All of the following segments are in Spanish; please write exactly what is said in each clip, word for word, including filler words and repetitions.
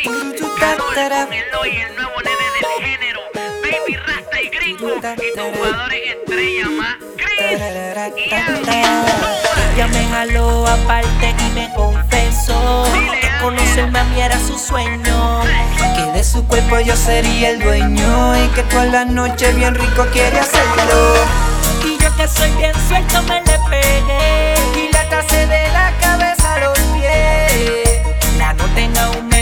remix. Calor con Eloy, el nuevo nene del género. Baby Rasta y Gringo. Y tus jugadores estrella más. Chris y Andy. Ella me jaló aparte y me confesó que conocerme a mí era su sueño, que de su cuerpo yo sería el dueño y que toda la noche bien rico quiere hacerlo. Y yo que soy bien suelto me le pegué y la tracé de la cabeza a los pies. La nota en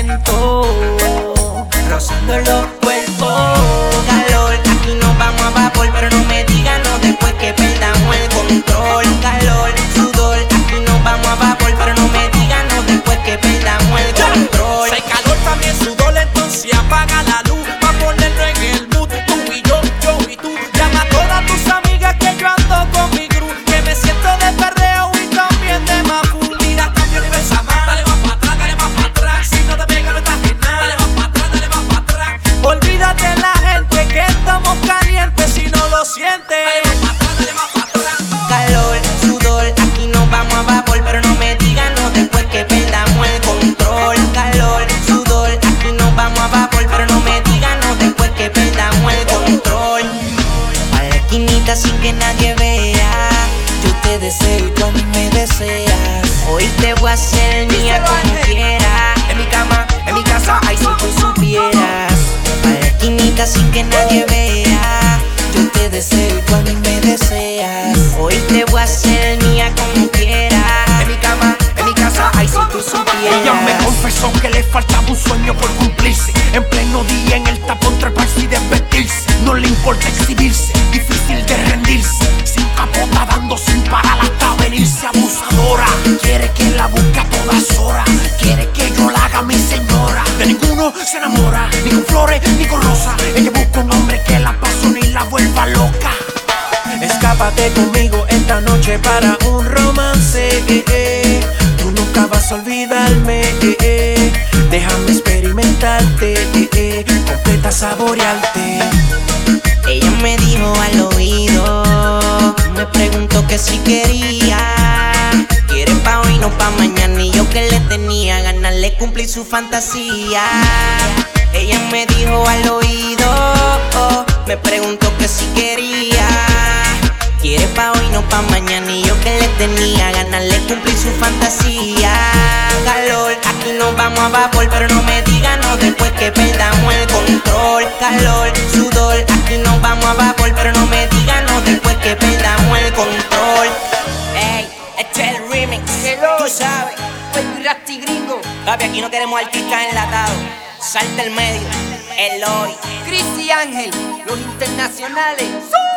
aumento, rozando los cuerpos. Calor, aquí nos vamos a vapor, pero no me digan no después que perdamos el control. Calor, sudor, aquí nos vamos a vapor, pero no me digan no después que perdamos el control. Si hay calor también sudor, entonces apaga la luz pa' ponerlo en el mood. Tú y yo, yo y tú. Llama a todas tus amigas que yo ando con mi crew, que me siento de perreo y también de mapu. Mira, cambio nivel más. Dale más pa' atrás, dale más pa' atrás. Si no te pega no estás en nada. Dale más pa' atrás, dale más pa' atrás. Olvídate la gente que estamos calientes si no lo sientes. Dale más pa' atrás, dale más pa' atrás. Calor, sudor, aquí nos vamos a vapor, pero no me digan no después que perdamos el control. Calor, sudor, aquí nos vamos a vapor, pero no me digan no después que perdamos el control. A la esquinita sin que nadie vea, yo te deseo y tú a mí me deseas. Hoy te voy a hacer mía como quiera. En mi cama, en mi casa, ay si tú supieras. A la esquinita sin que nadie vea, yo te deseo y tú a mí me deseas. Hoy te voy a hacer mía como quiera. En mi cama, en mi casa, ay si tú supieras. Ella me confesó que le faltaba un sueño por cumplirse. En pleno día en el tapón treparse y desvestirse. No le importa exhibirse, difícil de rendirse. Sin capota dando sin parar hasta venirse abusadora. Quiere que la busque a todas horas. Quiere que yo la haga mi señora. De ninguno se enamora, ni con flores ni con rosas. Ella busca un hombre que la apasione y la vuelva loca. Escápate conmigo esta noche para un romance, eh, eh. Tú nunca vas a olvidarme, eh, eh. Déjame experimentarte, eh, eh. Completa saborearte. Ella me dijo al oído, me preguntó que si quería. Quiere pa' hoy, no pa' mañana. Y yo que le tenía ganas de cumplir su fantasía. Ella me dijo al oído, oh, me preguntó que si quería. Quiere pa' hoy, no pa' mañana. Y yo que le tenía ganas de cumplir su fantasía. Calor, aquí nos vamos a vapor, pero no me digan no después que perdamos el control. Calor, sudor, aquí nos vamos a vapor, pero no me digan no después que perdamos el control. Ey, este es el remix, tú sabes, Baby Rasta y Gringo. Papi, aquí no queremos artistas enlatados. Salta el medio, Eloy, Chris y Ángel, los internacionales.